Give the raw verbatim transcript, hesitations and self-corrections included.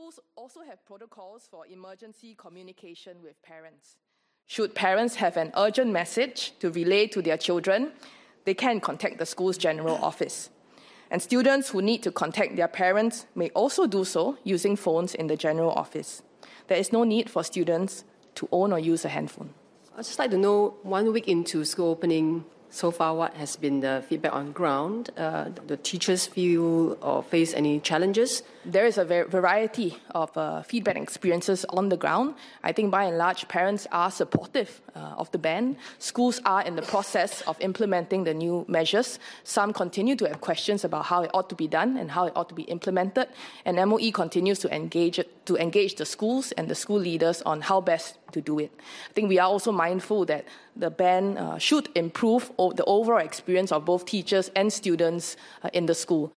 Schools also have protocols for emergency communication with parents. Should parents have an urgent message to relay to their children, they can contact the school's general office. And students who need to contact their parents may also do so using phones in the general office. There is no need for students to own or use a handphone. I'd just like to know, one week into school opening, so far, what has been the feedback on ground? Uh, the teachers feel or face any challenges? There is a variety of uh, feedback and experiences on the ground. I think by and large, parents are supportive uh, of the ban. Schools are in the process of implementing the new measures. Some continue to have questions about how it ought to be done and how it ought to be implemented. And M O E continues to engage to engage the schools and the school leaders on how best to do it. I think we are also mindful that the ban uh, should improve the overall experience of both teachers and students uh, in the school.